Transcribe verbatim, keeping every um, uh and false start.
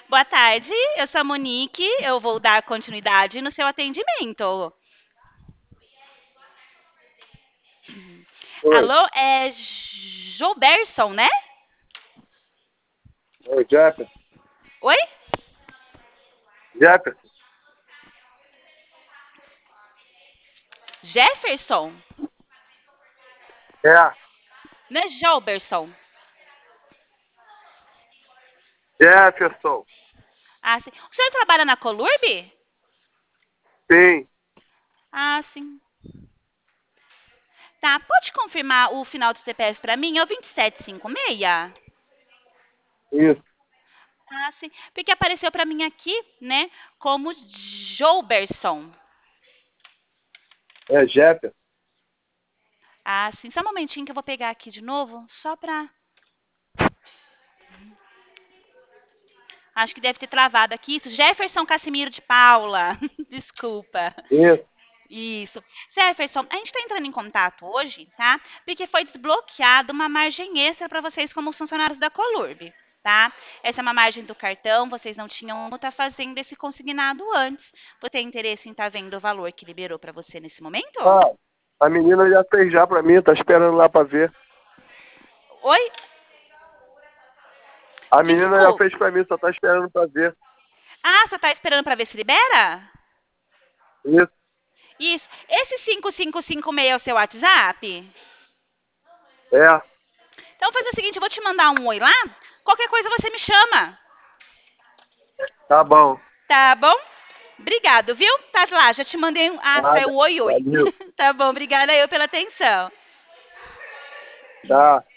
Boa tarde, eu sou a Monique, eu vou dar continuidade no seu atendimento. Oi, Alô, é Joberson, né? oi, Jefferson. Oi? Jefferson, Jefferson? é, Não é Joberson? Jefferson, Ah, sim. O senhor trabalha na Colurb? sim, Ah, sim. Tá, pode confirmar o final do C P F pra mim? É o vinte e sete cinquenta e seis? isso, Ah, sim. Porque apareceu pra mim aqui, né, como Joberson. é Jefferson. Ah, sim. Só um momentinho que eu vou pegar aqui de novo, só pra... Acho que deve ter travado aqui isso. Jefferson Cassimiro de Paula. Desculpa. Isso, Isso. Jefferson, a gente está entrando em contato hoje, tá? Porque foi desbloqueada uma margem extra para vocês como funcionários da Colurb, tá? Essa é uma margem do cartão, vocês não tinham como estar fazendo esse consignado antes. Você tem interesse em estar vendo o valor que liberou para você nesse momento? ah, a menina já fez já pra mim, tá esperando lá pra ver. Oi? A menina já Desculpa. fez pra mim, só tá esperando pra ver. Ah, você está esperando para ver se libera? Isso, Isso. Esse cinco cinco cinco seis é o seu WhatsApp? é, Então, vou fazer o seguinte, eu vou te mandar um oi lá. Qualquer coisa você me chama. tá bom. Tá bom? Obrigado, viu? Tá lá, já te mandei um... Ah, saiu Nada, oi, oi. valeu, Tá bom, obrigada eu pela atenção. tá.